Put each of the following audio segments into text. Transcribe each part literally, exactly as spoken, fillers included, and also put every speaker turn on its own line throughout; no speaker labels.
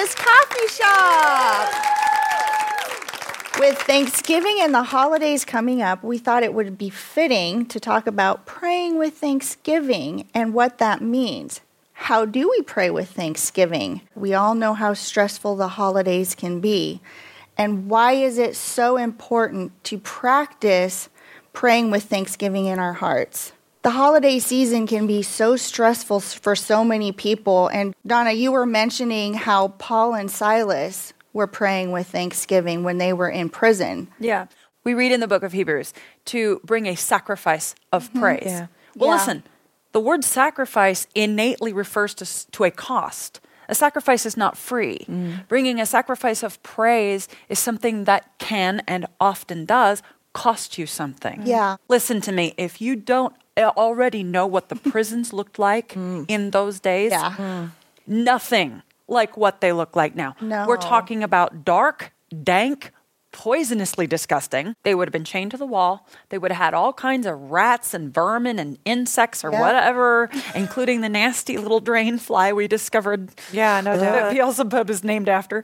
Mama's Coffee Shop. With Thanksgiving and the holidays coming up, we thought it would be fitting to talk about praying with thanksgiving and what that means. How do we pray with thanksgiving? We all know how stressful the holidays can be. And why is it so important to practice praying with thanksgiving in our hearts? The holiday season can be so stressful for so many people. And Donna, you were mentioning how Paul and Silas were praying with thanksgiving when they were in prison.
Yeah. We read in the book of Hebrews to bring a sacrifice of mm-hmm. praise. Yeah. Well, yeah. listen, the word sacrifice innately refers to, to a cost. A sacrifice is not free. Mm. Bringing a sacrifice of praise is something that can and often does cost you something.
Yeah.
Listen to me. If you don't already know what the prisons looked like mm. in those days,
yeah. mm.
nothing like what they look like now.
No.
We're talking about dark, dank, poisonously disgusting. They would have been chained to the wall. They would have had all kinds of rats and vermin and insects or yep. whatever, including the nasty little drain fly we discovered.
Yeah, no doubt.
That Beelzebub is named after.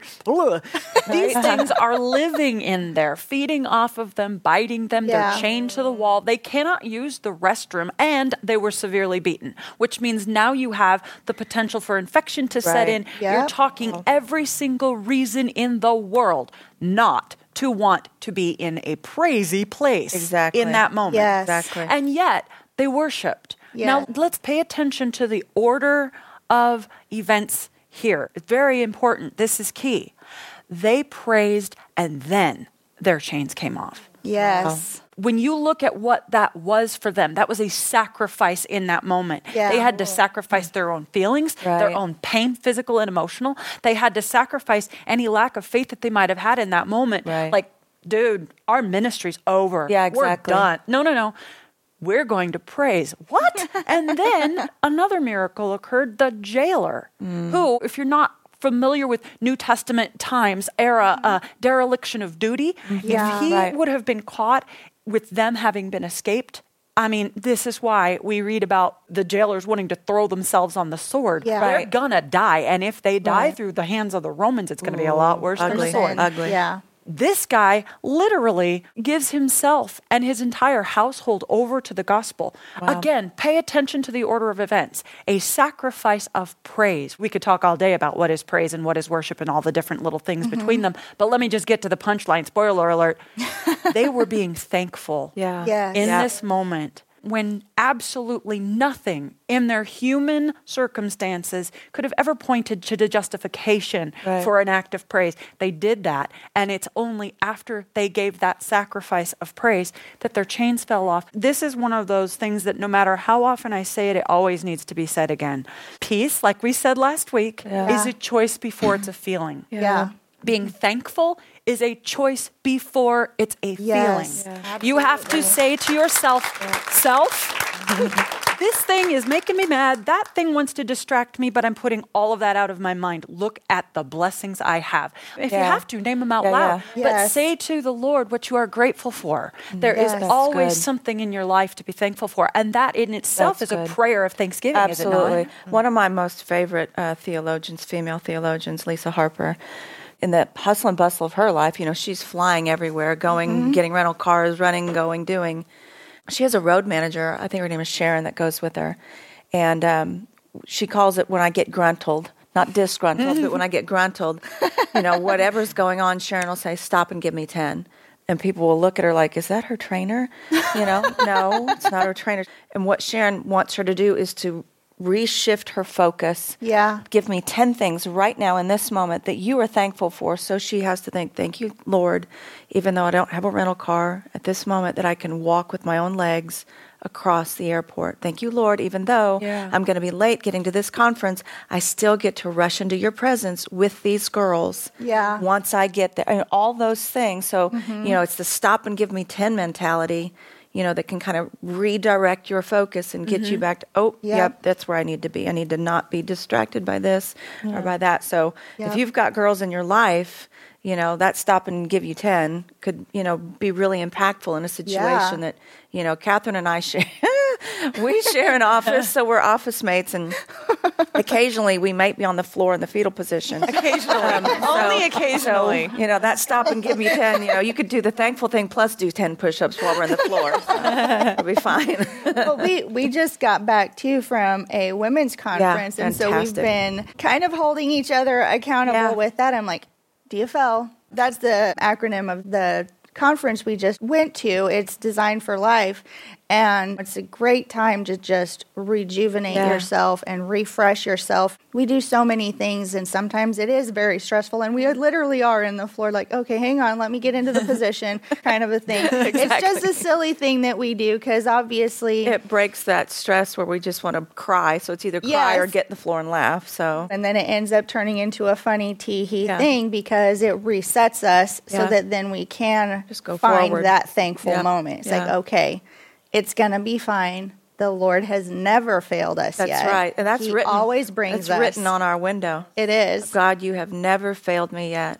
These things are living in there, feeding off of them, biting them. Yeah. They're chained to the wall. They cannot use the restroom, and they were severely beaten, which means now you have the potential for infection to right. set in. Yep. You're talking oh. every single reason in the world not to want to be in a praisey place
exactly.
in that moment.
Yes.
Exactly.
And yet, they worshipped.
Yes.
Now, let's pay attention to the order of events here. It's very important. This is key. They praised, and then their chains came off.
Yes.
Wow. When you look at what that was for them, that was a sacrifice in that moment.
Yeah.
They had to sacrifice their own feelings,
right.
their own pain, physical and emotional. They had to sacrifice any lack of faith that they might have had in that moment.
Right.
Like, dude, our ministry's over.
Yeah, exactly.
We're done. No, no, no. We're going to praise. What? And then another miracle occurred. The jailer, mm. who, if you're not familiar with New Testament times, era, uh, dereliction of duty,
yeah,
if he
right.
would have been caught with them having been escaped, I mean, this is why we read about the jailers wanting to throw themselves on the sword.
Yeah.
They're
Right.
gonna die. And if they die
Right.
through the hands of the Romans, it's going to be a lot worse
ugly.
than the sword.
Ugly.
Yeah.
This guy literally gives himself and his entire household over to the gospel.
Wow.
Again, pay attention to the order of events. A sacrifice of praise. We could talk all day about what is praise and what is worship and all the different little things mm-hmm. between them. But let me just get to the punchline. Spoiler alert. They were being thankful
Yeah.
Yes.
in
Yeah.
this moment when absolutely nothing in their human circumstances could have ever pointed to the justification
Right.
for an act of praise. They did that, and it's only after they gave that sacrifice of praise that their chains fell off. This is one of those things that no matter how often I say it, it always needs to be said again. Peace, like we said last week,
Yeah.
is a choice before it's a feeling.
Yeah. yeah.
Being thankful is a choice before it's a
Yes.
feeling.
Yeah,
you have to say to yourself, self, this thing is making me mad. That thing wants to distract me, but I'm putting all of that out of my mind. Look at the blessings I have. If
Yeah.
you have to, name them out
Yeah,
loud.
yeah.
But
Yes.
say to the Lord what you are grateful for. There
Yes.
is
That's
always
good.
something in your life to be thankful for. And that in itself
That's
is
good.
a prayer of thanksgiving,
Absolutely.
is it not?
One of my most favorite uh, theologians, female theologians, Lisa Harper, in the hustle and bustle of her life, you know, she's flying everywhere, going, mm-hmm. getting rental cars, running, going, doing. She has a road manager, I think her name is Sharon, that goes with her. And um, she calls it when I get gruntled, not disgruntled, but when I get gruntled, you know, whatever's going on, Sharon will say, stop and give me ten. And people will look at her like, is that her trainer? You know, no, it's not her trainer. And what Sharon wants her to do is to reshift her focus.
Yeah.
Give me ten things right now in this moment that you are thankful for. So she has to think, thank you, Lord, even though I don't have a rental car at this moment, that I can walk with my own legs across the airport. Thank you, Lord, even though
Yeah.
I'm going to be late getting to this conference, I still get to rush into your presence with these girls.
Yeah.
Once I get there, and all those things. So, mm-hmm. you know, it's the stop and give me ten mentality, you know, that can kind of redirect your focus and get mm-hmm. you back to, oh,
Yep.
yep, that's where I need to be. I need to not be distracted by this
Yeah.
or by that. So
Yep.
if you've got girls in your life, you know, that stop and give you ten could, you know, be really impactful in a situation
Yeah.
that, you know, Catherine and I share. We share an office, so we're office mates, and Occasionally, we might be on the floor in the fetal position.
Occasionally. Um, Only so, occasionally.
So, you know, that stop and give me ten. You know, you could do the thankful thing plus do ten push-ups while we're on the floor. So it'll be fine.
But we, we just got back, too, from a women's conference.
Yeah,
and so we've been kind of holding each other accountable
yeah.
with that. I'm like, D F L. That's the acronym of the conference we just went to. It's Designed for Life. And it's a great time to just rejuvenate
yeah.
yourself and refresh yourself. We do so many things, and sometimes it is very stressful. And we literally are in the floor like, okay, hang on, let me get into the position kind of a thing. Exactly. It's just a silly thing that we do because obviously
it breaks that stress where we just want to cry. So it's either cry
yes.
or get in the floor and laugh. So
And then it ends up turning into a funny tee-hee
yeah.
thing because it resets us
yeah.
so that then we can
just go
find
forward.
that thankful
yeah.
moment. It's
yeah.
like, okay, it's going to be fine. The Lord has never failed us
that's
yet.
That's right. And that's
he
written.
always brings
it's
us.
written on our window.
It is.
God, you have never failed me yet.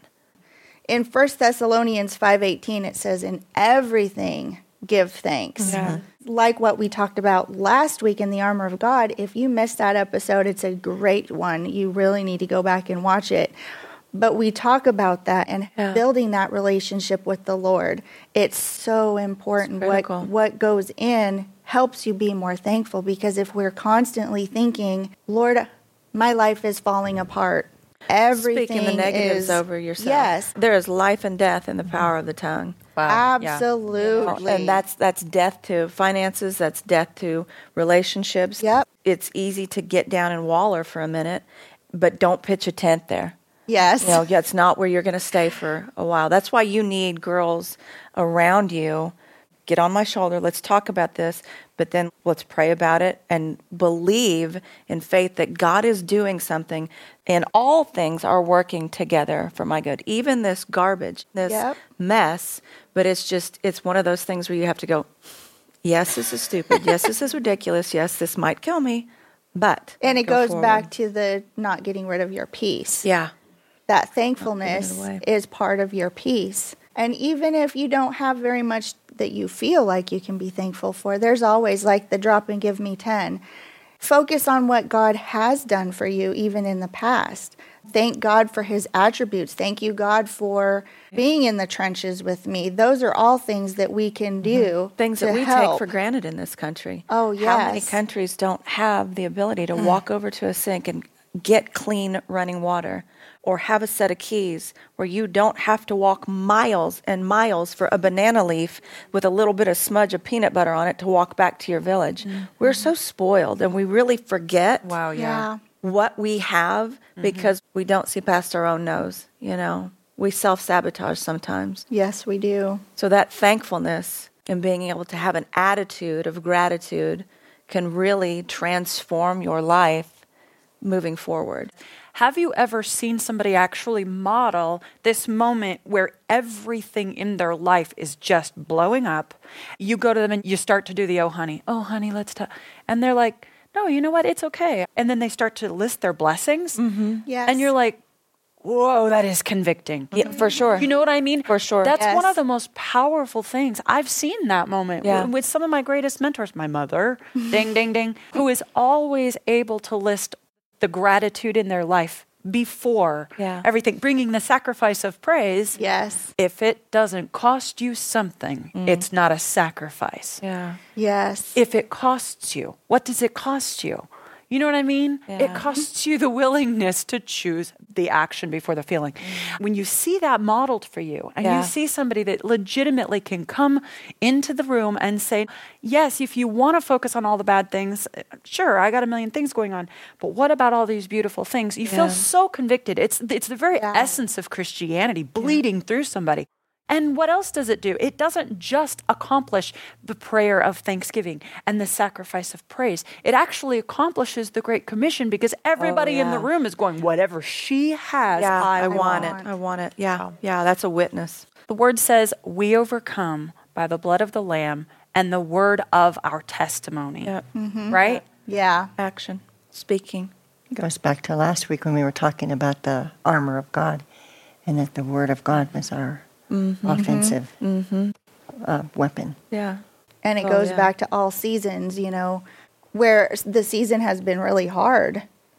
In First Thessalonians five eighteen, it says, in everything give thanks.
Yeah.
Like what we talked about last week in the Armor of God, if you missed that episode, it's a great one. You really need to go back and watch it. But we talk about that and
yeah.
building that relationship with the Lord. It's so important.
It's
what what goes in helps you be more thankful, because if we're constantly thinking, Lord, my life is falling apart, everything
Speaking the negatives
is,
over yourself.
Yes.
There is life and death in the power of the tongue.
Wow.
Absolutely.
Yeah. And that's that's death to finances, that's death to relationships.
Yep.
It's easy to get down and waller for a minute, but don't pitch a tent there.
Yes.
You know, that's not where you're going to stay for a while. That's why you need girls around you. Get on my shoulder. Let's talk about this. But then let's pray about it and believe in faith that God is doing something and all things are working together for my good. Even this garbage, this
Yep.
mess. But it's just, it's one of those things where you have to go, yes, this is stupid. Yes, this is ridiculous. Yes, this might kill me. But.
And it
go
goes
forward.
back to the not getting rid of your peace.
Yeah.
That thankfulness is part of your peace. And even if you don't have very much that you feel like you can be thankful for, there's always like the drop and give me ten. Focus on what God has done for you, even in the past. Thank God for his attributes. Thank you, God, for being in the trenches with me. Those are all things that we can do.
Mm-hmm. Things that we
help.
take for granted in this country.
Oh, yes.
How many countries don't have the ability to walk over to a sink and get clean running water, or have a set of keys where you don't have to walk miles and miles for a banana leaf with a little bit of smudge of peanut butter on it to walk back to your village. Mm-hmm. We're so spoiled, and we really forget
Wow, yeah.
Yeah.
what we have mm-hmm. because we don't see past our own nose, you know. We self-sabotage sometimes.
Yes, we do.
So that thankfulness and being able to have an attitude of gratitude can really transform your life moving forward.
Have you ever seen somebody actually model this moment where everything in their life is just blowing up? You go to them and you start to do the, oh, honey, oh, honey, let's talk. And they're like, no, you know what? It's okay. And then they start to list their blessings.
Mm-hmm.
Yes.
And you're like, whoa, that is convicting.
Yeah, for sure.
You know what I mean?
For sure.
That's
Yes.
one of the most powerful things. I've seen that moment
Yeah.
w- with some of my greatest mentors, my mother, ding, ding, ding, who is always able to list the gratitude in their life before
Yeah.
everything, bringing the sacrifice of praise.
Yes.
If it doesn't cost you something, it's not a sacrifice.
Yeah.
Yes.
If it costs you, what does it cost you? You know what I mean?
Yeah.
It costs you the willingness to choose the action before the feeling. When you see that modeled for you and
Yeah.
you see somebody that legitimately can come into the room and say, yes, if you want to focus on all the bad things, sure, I got a million things going on, but what about all these beautiful things? You feel
Yeah.
so convicted. It's, it's the very
Yeah.
essence of Christianity bleeding through somebody. And what else does it do? It doesn't just accomplish the prayer of thanksgiving and the sacrifice of praise. It actually accomplishes the Great Commission, because everybody in the
yeah.
room is going, whatever she has,
Yeah,
I,
I,
want.
want it. I want it. Yeah. Yeah, that's a witness.
The word says, we overcome by the blood of the Lamb and the word of our testimony.
Yeah.
Right?
Yeah.
Action. Speaking.
It goes back to last week when we were talking about the armor of God, and that the word of God was our mm-hmm. offensive mm-hmm. Uh, weapon.
Yeah.
And it
Oh,
goes
yeah.
back to all seasons, you know, where the season has been really hard.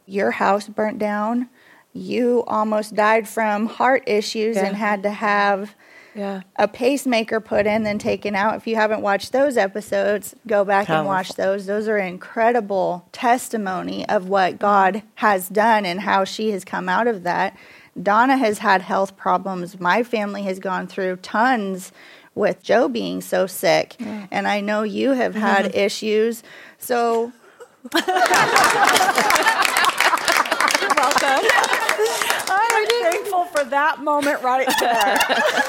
your house burnt down. You almost died from heart issues
Yeah.
and had to have
Yeah.
a pacemaker put in, then taken out. If you haven't watched those episodes, go back and watch
Powerful.
those. Those are incredible testimony of what God has done and how she has come out of that. Donna has had health problems. My family has gone through tons with Joe being so sick.
Yeah.
And I know you have had
Mm-hmm.
issues. So
Welcome. I'm thankful for that moment right there.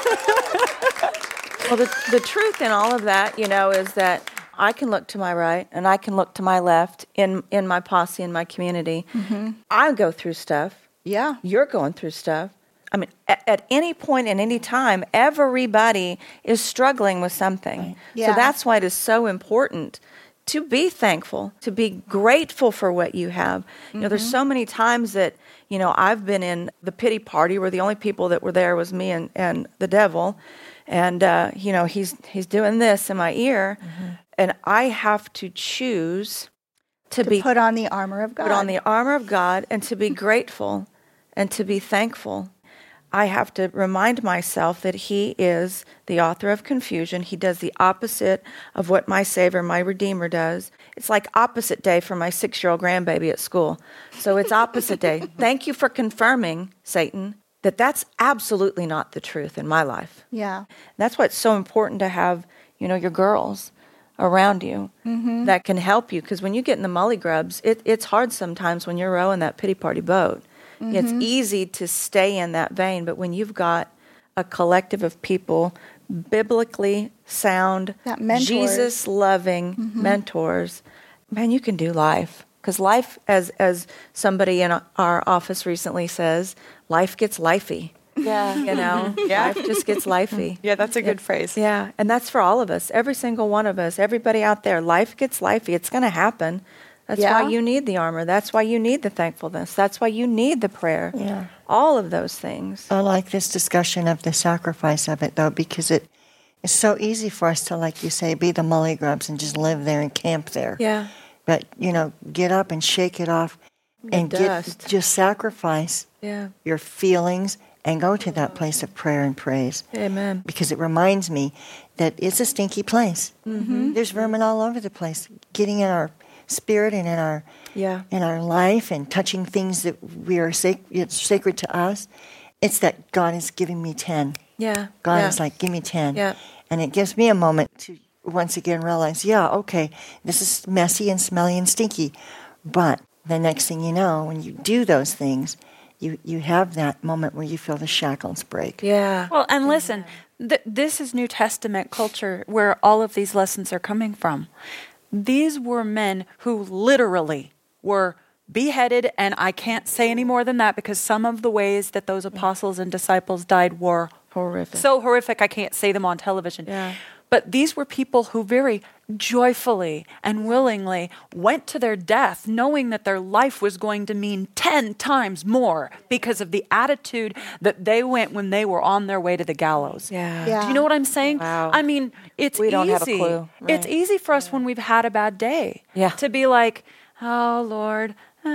Well, the, the truth in all of that, you know, is that I can look to my right and I can look to my left in, in my posse, in my community.
Mm-hmm.
I go through stuff.
yeah.
You're going through stuff. I mean, at, at any point in any time, everybody is struggling with something.
Yeah.
So that's why it is so important to be thankful, to be grateful for what you have. You know, there's so many times that, you know, I've been in the pity party where the only people that were there was me and, and the devil. And, uh, you know, he's he's doing this in my ear.
Mm-hmm.
And I have to choose to,
To
be
put on the armor of God.
put on the armor of God and to be grateful and to be thankful. I have to remind myself that he is the author of confusion. He does the opposite of what my Savior, my Redeemer does. It's like opposite day for my six-year-old grandbaby at school. So it's opposite day. Thank you for confirming, Satan, that that's absolutely not the truth in my life.
Yeah.
That's why it's so important to have, you know, your girls around you that can help you. Because when you get in the mully grubs, it, it's hard sometimes when you're rowing that pity party boat. It's easy to stay in that vein, but when you've got a collective of people, biblically sound,
That mentors.
Jesus-loving mentors, man, you can do life. Because life, as as somebody in our office recently says, life gets lifey.
Yeah.
You know,
Yeah.
life just gets lifey.
Yeah, that's a good phrase.
Yeah, and that's for all of us, every single one of us, everybody out there. Life gets lifey. It's going to happen. That's
Yeah.
why you need the armor. That's why you need the thankfulness. That's why you need the prayer.
Yeah.
All of those things.
I like this discussion of the sacrifice of it, though, because it it's so easy for us to, like you say, be the mully grubs and just live there and camp there.
Yeah.
But, you know, get up and shake it off and
dust.
get just sacrifice
Yeah.
your feelings and go to that place of prayer and praise.
Amen.
Because it reminds me that it's a stinky place. Mm-hmm. There's vermin all over the place, getting in our spirit and in our
Yeah.
in our life and touching things that we are sac- it's sacred to us. It's that God is giving me ten.
Yeah.
God
yeah.
is like, give me ten.
Yeah.
And it gives me a moment to once again realize, yeah, okay, this is messy and smelly and stinky. But the next thing you know, when you do those things, you, you have that moment where you feel the shackles break.
Yeah.
Well, and listen, th- this is New Testament culture where all of these lessons are coming from. These were men who literally were beheaded, and I can't say any more than that because some of the ways that those apostles and disciples died were
Horrific.
so horrific I can't say them on television.
Yeah.
But these were people who very joyfully and willingly went to their death knowing that their life was going to mean ten times more because of the attitude that they went when they were on their way to the gallows.
Yeah.
Yeah.
Do you know what I'm saying?
Wow.
I mean, it's
We
easy.
don't have a clue.
It's
Right.
easy for us when we've had a bad day
Yeah.
to be like, oh, Lord.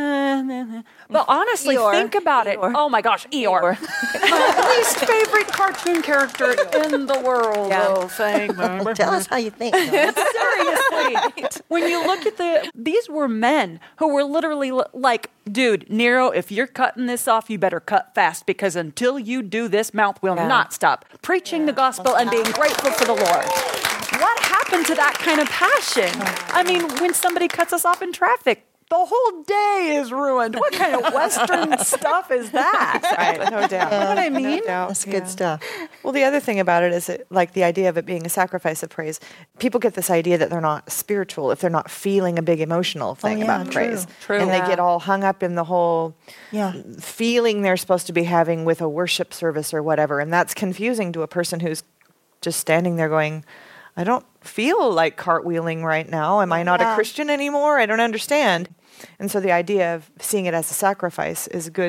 But honestly,
Eeyore.
think about it.
Eeyore.
Oh my gosh, Eeyore. My least favorite cartoon character in the world.
Yeah.
Oh, thank you.
Tell us how you think. Dawn.
Seriously. When you look at the, these were men who were literally li- like, dude, Nero, if you're cutting this off, you better cut fast because until you do, this mouth will
Yeah.
not stop preaching the gospel and being grateful for the Lord. What happened to that kind of passion? I mean, when somebody cuts us off in traffic, the whole day is ruined. What kind of Western stuff is that?
Right, no doubt.
You know what I mean?
No doubt.
That's good
Yeah.
stuff.
Well, the other thing about it is that, like the idea of it being a sacrifice of praise. People get this idea that they're not spiritual if they're not feeling a big emotional thing
yeah,
about
true.
praise.
True.
And
Yeah.
they get all hung up in the whole
Yeah.
feeling they're supposed to be having with a worship service or whatever. And that's confusing to a person who's just standing there going, I don't feel like cartwheeling right now. Am I not
Yeah.
a Christian anymore? I don't understand. And so the idea of seeing it as a sacrifice is good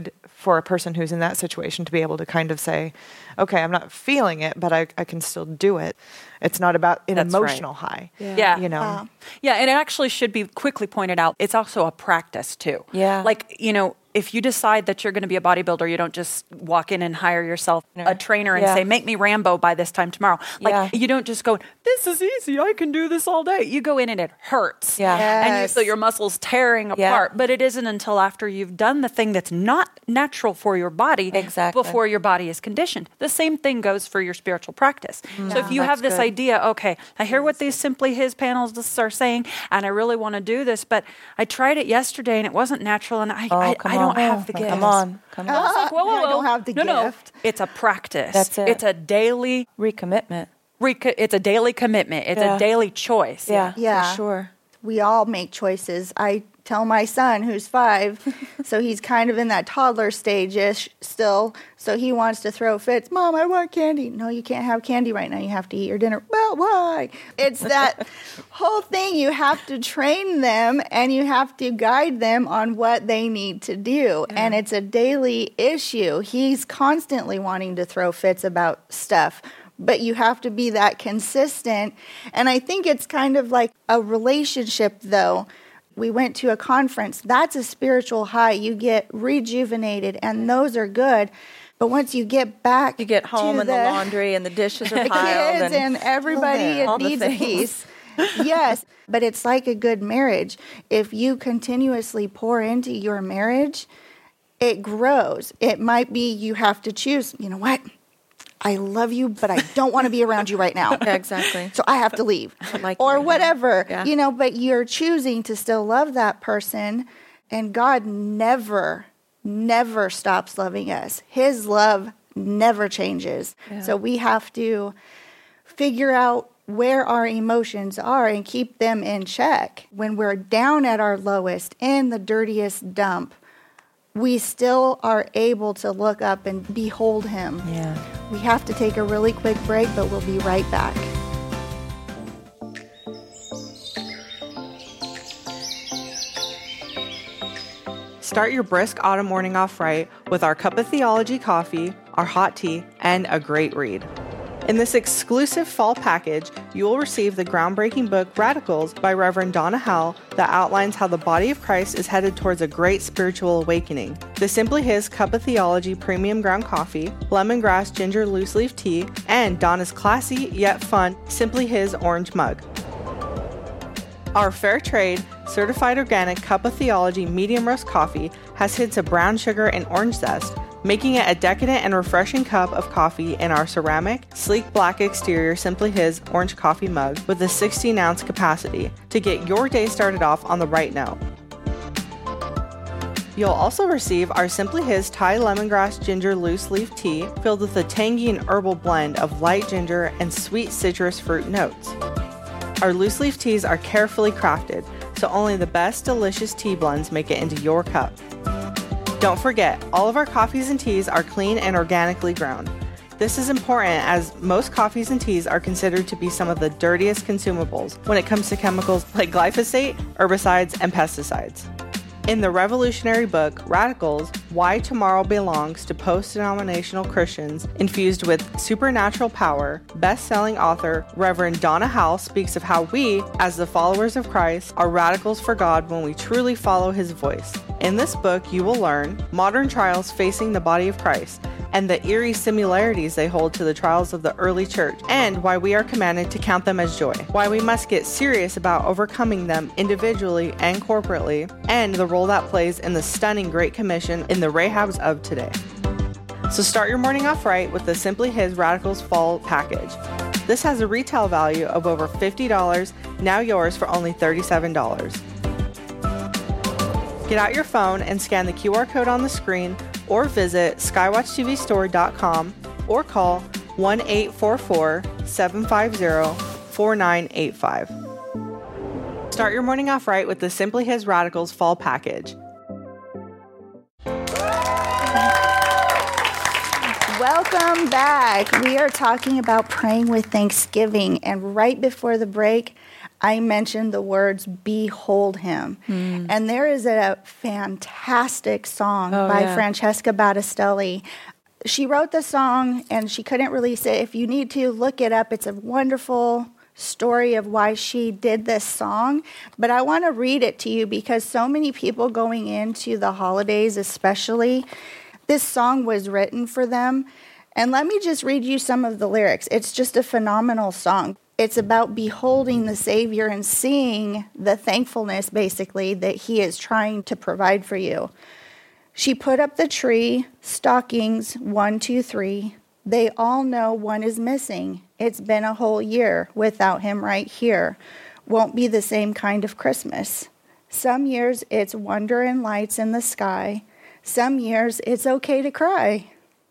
for a person who's in that situation to be able to kind of say, okay, I'm not feeling it, but I, I can still do it. It's not about an
That's
emotional
right.
high.
Yeah. yeah.
You know?
Wow.
Yeah, and it actually should be quickly pointed out, it's also a practice too.
Yeah.
Like, you know, if you decide that you're going to be a bodybuilder, you don't just walk in and hire yourself a trainer and
Yeah.
say, make me Rambo by this time tomorrow. Like,
Yeah.
you don't just go, this is easy, I can do this all day. You go in and it hurts.
Yeah.
And you
Yes.
feel your muscles tearing
Yeah.
apart. But it isn't until after you've done the thing that's not natural for your body
Exactly.
before your body is conditioned. The same thing goes for your spiritual practice. So if you
that's
have this
good.
idea, okay, I hear what these Simply His panels are saying, and I really want to do this, but I tried it yesterday and it wasn't natural, and I,
Oh,
I,
come
I don't
on.
have the
Come
gift.
on. Come on.
It's like, whoa, whoa,
I
whoa.
don't have the
no,
gift.
No, it's a practice.
That's it.
It's a daily,
Recommitment.
reco- it's a daily commitment. It's
Yeah.
a daily choice.
Yeah,
Yeah.
for sure.
We all make choices. I tell my son, who's five, so he's kind of in that toddler stage-ish still, so he wants to throw fits. Mom, I want candy. No, you can't have candy right now. You have to eat your dinner. Well, why? It's that whole thing. You have to train them, and you have to guide them on what they need to do, and it's a daily issue. He's constantly wanting to throw fits about stuff, but you have to be that consistent. And I think it's kind of like a relationship, though. We went to a conference. That's a spiritual high. You get rejuvenated, and those are good. But once you get back,
You get home
to
and the, laundry and the dishes are
the
piled.
kids and, everybody,
All
it
the
needs a
things.
piece. Yes, but it's like a good marriage. If you continuously pour into your marriage, it grows. It might be you have to choose, you know what? I love you, but I don't want to be around you right now.
Yeah, exactly.
So I have to leave.
like you
or
right now.
whatever.
Yeah.
You know, but you're choosing to still love that person, and God never, never stops loving us. His love never changes.
Yeah.
So we have to figure out where our emotions are and keep them in check. When we're down at our lowest, in the dirtiest dump, we still are able to look up and behold him.
Yeah.
We have to take a really quick break, but we'll be right back.
Start your brisk autumn morning off right with our cup of theology coffee, our hot tea, and a great read. In this exclusive fall package, you will receive the groundbreaking book Radicals by Reverend Donna Howell that outlines how the body of Christ is headed towards a great spiritual awakening. The Simply His Cup of Theology premium ground coffee, lemongrass ginger loose leaf tea, and Donna's classy yet fun Simply His orange mug. Our fair trade, certified organic cup of theology medium roast coffee has hints of brown sugar and orange zest, making it a decadent and refreshing cup of coffee in our ceramic, sleek black exterior Simply His orange coffee mug with a sixteen ounce capacity to get your day started off on the right note. You'll also receive our Simply His Thai lemongrass ginger loose leaf tea filled with a tangy and herbal blend of light ginger and sweet citrus fruit notes. Our loose leaf teas are carefully crafted, so only the best delicious tea blends make it into your cup. Don't forget, all of our coffees and teas are clean and organically grown. This is important as most coffees and teas are considered to be some of the dirtiest consumables when it comes to chemicals like glyphosate, herbicides, and pesticides. In the revolutionary book, Radicals, Why Tomorrow Belongs to Post-Denominational Christians Infused with Supernatural Power, best-selling author Reverend Donna Howell speaks of how we, as the followers of Christ, are radicals for God when we truly follow His voice. In this book, you will learn modern trials facing the body of Christ and the eerie similarities they hold to the trials of the early church, and why we are commanded to count them as joy, why we must get serious about overcoming them individually and corporately, and the role that plays in the stunning Great Commission in the Rahabs of today. So start your morning off right with the Simply His Radicals Fall Package. This has a retail value of over fifty dollars, now yours for only thirty-seven dollars. Get out your phone and scan the Q R code on the screen, or visit skywatch t v store dot com or call one eight four four, seven five zero, four nine eight five. Start your morning off right with the Simply His Radicals Fall Package.
Welcome back. We are talking about praying with thanksgiving. And right before the break, I mentioned the words, behold him. Mm. And there is a fantastic song oh, by yeah. Francesca Battistelli. She wrote the song and she couldn't release it. If you need to, look it up. It's a wonderful story of why she did this song. But I want to read it to you because so many people going into the holidays especially, this song was written for them. And let me just read you some of the lyrics. It's just a phenomenal song. It's about beholding the Savior and seeing the thankfulness, basically, that he is trying to provide for you. She put up the tree, stockings, one, two, three. They all know one is missing. It's been a whole year without him right here. Won't be the same kind of Christmas. Some years it's wonder and lights in the sky. Some years it's okay to cry.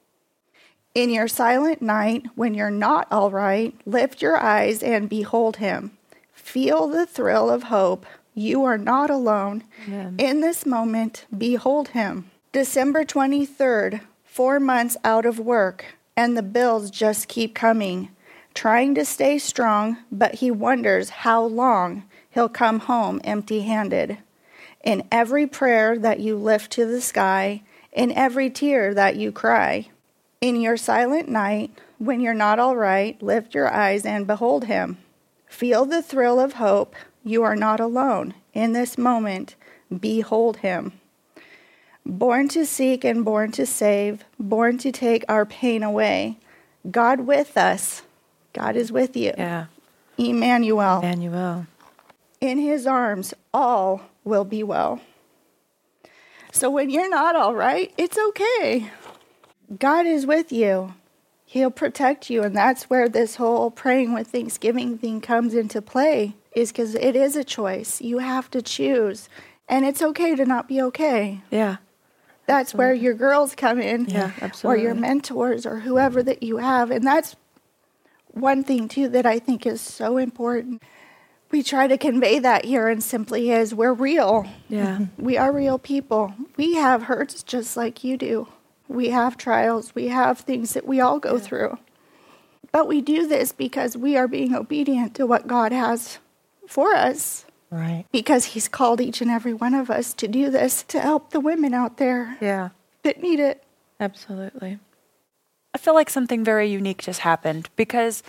In your silent night, when you're not all right, lift your eyes and behold him. Feel the thrill of hope. You are not alone. Amen. In this moment, behold him. December twenty-third, four months out of work, and the bills just keep coming. Trying to stay strong, but he wonders how long he'll come home empty-handed. In every prayer that you lift to the sky, in every tear that you cry, in your silent night, when you're not all right, lift your eyes and behold him. Feel the thrill of hope. You are not alone. In this moment, behold him. Born to seek and born to save, born to take our pain away. God with us. God is with you.
Yeah.
Emmanuel.
Emmanuel.
In his arms, all will be well. So when you're not all right, it's okay. God is with you. He'll protect you. And that's where this whole praying with Thanksgiving thing comes into play, is because it is a choice. You have to choose. And it's okay to not be okay.
Yeah.
That's absolutely. Where your girls come in.
Yeah, absolutely.
Or your mentors or whoever that you have. And that's one thing, too, that I think is so important. We try to convey that here in Simply His. We're real.
Yeah.
We are real people. We have hurts just like you do. We have trials. We have things that we all go yeah. through. But we do this because we are being obedient to what God has for us.
Right.
Because he's called each and every one of us to do this, to help the women out there
yeah.
that need it.
Absolutely.
I feel like something very unique just happened because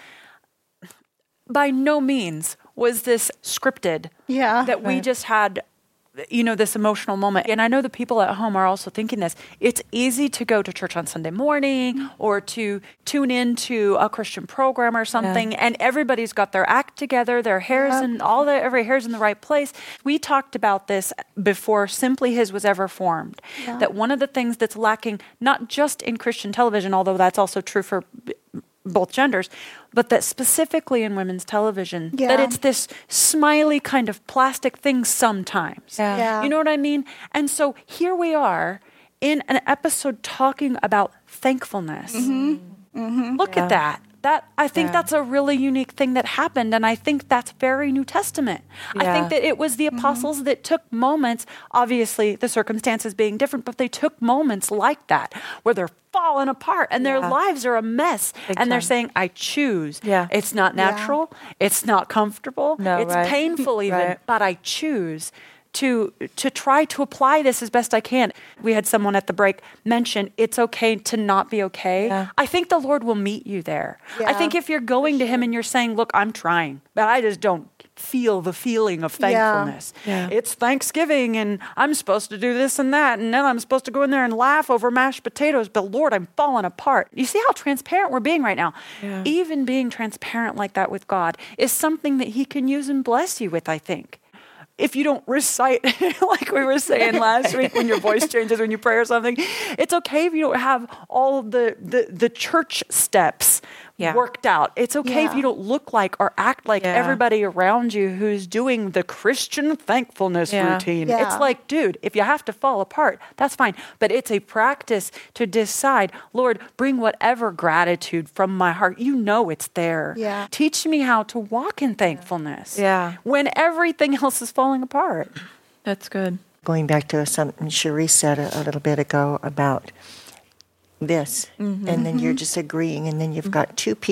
by no means was this scripted.
Yeah.
That we
right.
just had, you know, this emotional moment. And I know the people at home are also thinking this. It's easy to go to church on Sunday morning or to tune into a Christian program or something, yeah. and everybody's got their act together, their hair's
yeah.
in all the every hair's in the right place. We talked about this before Simply His was ever formed. Yeah. That one of the things that's lacking, not just in Christian television, although that's also true for both genders, but that specifically in women's television, yeah. that it's this smiley kind of plastic thing sometimes.
Yeah.
Yeah.
You know what I mean? And so here we are in an episode talking about thankfulness.
Mm-hmm. Mm-hmm.
Look
yeah.
at that. That I think
yeah.
that's a really unique thing that happened, and I think that's very New Testament.
Yeah.
I think that it was the apostles mm-hmm. that took moments, obviously the circumstances being different, but they took moments like that where they're falling apart and
yeah.
their lives are a mess,
Big
and they're
time.
saying, "I choose."
Yeah.
It's not natural. Yeah. It's not comfortable.
No,
it's
right.
painful even,
right.
but I choose to to try to apply this as best I can. We had someone at the break mention it's okay to not be okay.
Yeah.
I think the Lord will meet you there.
Yeah,
I think if you're going to him and you're saying, look, I'm trying, but I just don't feel the feeling of thankfulness.
Yeah. Yeah.
It's Thanksgiving and I'm supposed to do this and that, and then I'm supposed to go in there and laugh over mashed potatoes, but Lord, I'm falling apart. You see how transparent we're being right now?
Yeah.
Even being transparent like that with God is something that he can use and bless you with, I think. If you don't recite, like we were saying last week, when your voice changes when you pray or something, it's okay if you don't have all of the, the, the church steps yeah. worked out. It's okay
yeah.
if you don't look like or act like
yeah.
everybody around you who's doing the Christian thankfulness
yeah.
routine.
Yeah.
It's like, dude, if you have to fall apart, that's fine. But it's a practice to decide, Lord, bring whatever gratitude from my heart. You know it's there.
Yeah.
Teach me how to walk in thankfulness.
Yeah.
When everything else is falling apart.
That's good.
Going back to something Cherie said a, a little bit ago about this,
Mm-hmm.
and then you're just agreeing, and then you've got two people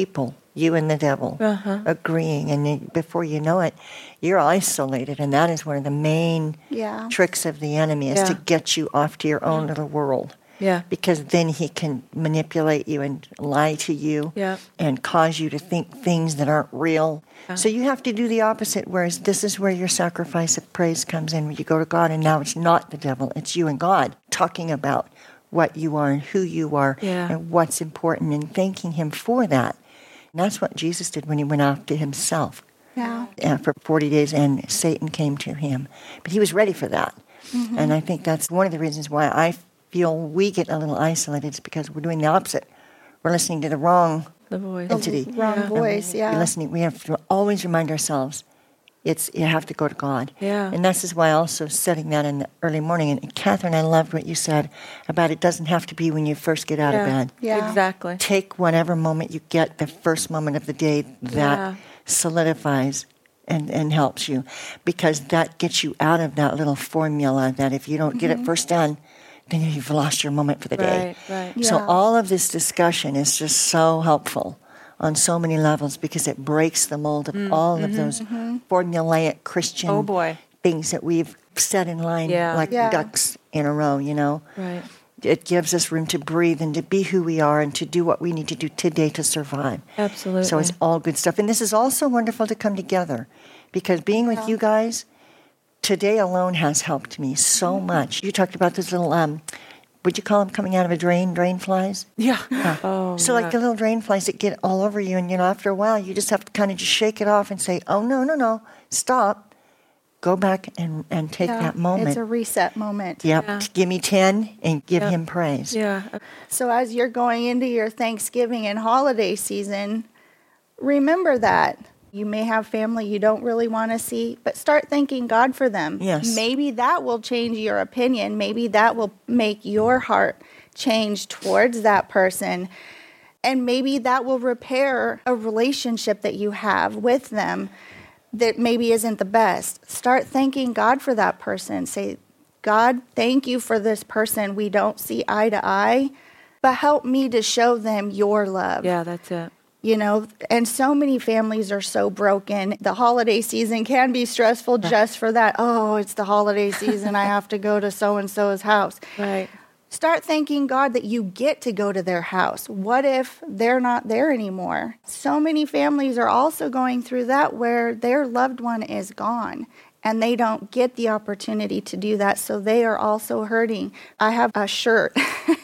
you and the devil
Uh-huh.
agreeing, and you, before you know it, you're isolated, and that is one of the main
Yeah.
tricks of the enemy is
Yeah.
to get you off to your own little world.
Yeah.
Because then he can manipulate you and lie to you
Yeah.
and cause you to think things that aren't real. So you have to do the opposite, whereas this is where your sacrifice of praise comes in, where you go to God, and now it's not the devil, it's you and God talking about what you are and who you are
Yeah.
and what's important, and thanking him for that. And that's what Jesus did when he went out to himself
Yeah.
uh, for forty days, and Satan came to him. But he was ready for that.
Mm-hmm.
And I think that's one of the reasons why I feel we get a little isolated, is because we're doing the opposite. We're listening to the wrong
The voice.
entity.
Wrong
Yeah.
voice,
We're
yeah.
listening. We have to always remind ourselves, it's you have to go to God.
Yeah.
And this is why also setting that in the early morning. And Catherine, I loved what you said about it doesn't have to be when you first get out of bed.
Yeah.
Exactly.
Take whatever moment you get, the first moment of the day that
Yeah.
solidifies and, and helps you, because that gets you out of that little formula that if you don't get it first done, then you've lost your moment for the day.
Right, right.
So
Yeah.
all of this discussion is just so helpful on so many levels, because it breaks the mold of all of those formulaic Christian
Oh, boy.
things that we've set in line
Yeah.
like
Yeah.
ducks in a row, you know.
Right.
It gives us room to breathe and to be who we are and to do what we need to do today to survive.
Absolutely.
So it's all good stuff. And this is also wonderful to come together, because being with you guys today alone has helped me so much. You talked about those little, um, would you call them coming out of a drain, drain flies?
Yeah.
Oh,
So
yeah.
like the little drain flies that get all over you, and you know, after a while, you just have to kind of just shake it off and say, "Oh no, no, no, stop! Go back and and take
Yeah.
that moment."
It's a reset moment.
Yep,
Yeah.
give me ten and give
Yep.
him praise.
Yeah.
So as you're going into your Thanksgiving and holiday season, remember that. You may have family you don't really want to see, but start thanking God for them.
Yes.
Maybe that will change your opinion. Maybe that will make your heart change towards that person. And maybe that will repair a relationship that you have with them that maybe isn't the best. Start thanking God for that person. Say, God, thank you for this person. We don't see eye to eye, but help me to show them your love.
Yeah, that's it.
You know, and so many families are so broken. The holiday season can be stressful just for that. Oh, it's the holiday season. I have to go to so-and-so's house.
Right.
Start thanking God that you get to go to their house. What if they're not there anymore? So many families are also going through that, where their loved one is gone and they don't get the opportunity to do that. So they are also hurting. I have a shirt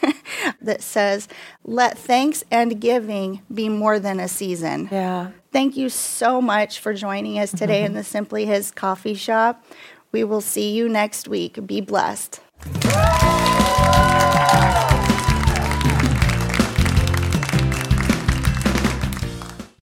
that says, "Let thanks and giving be more than a season."
Yeah.
Thank you so much for joining us today in the Simply His coffee shop. We will see you next week. Be blessed.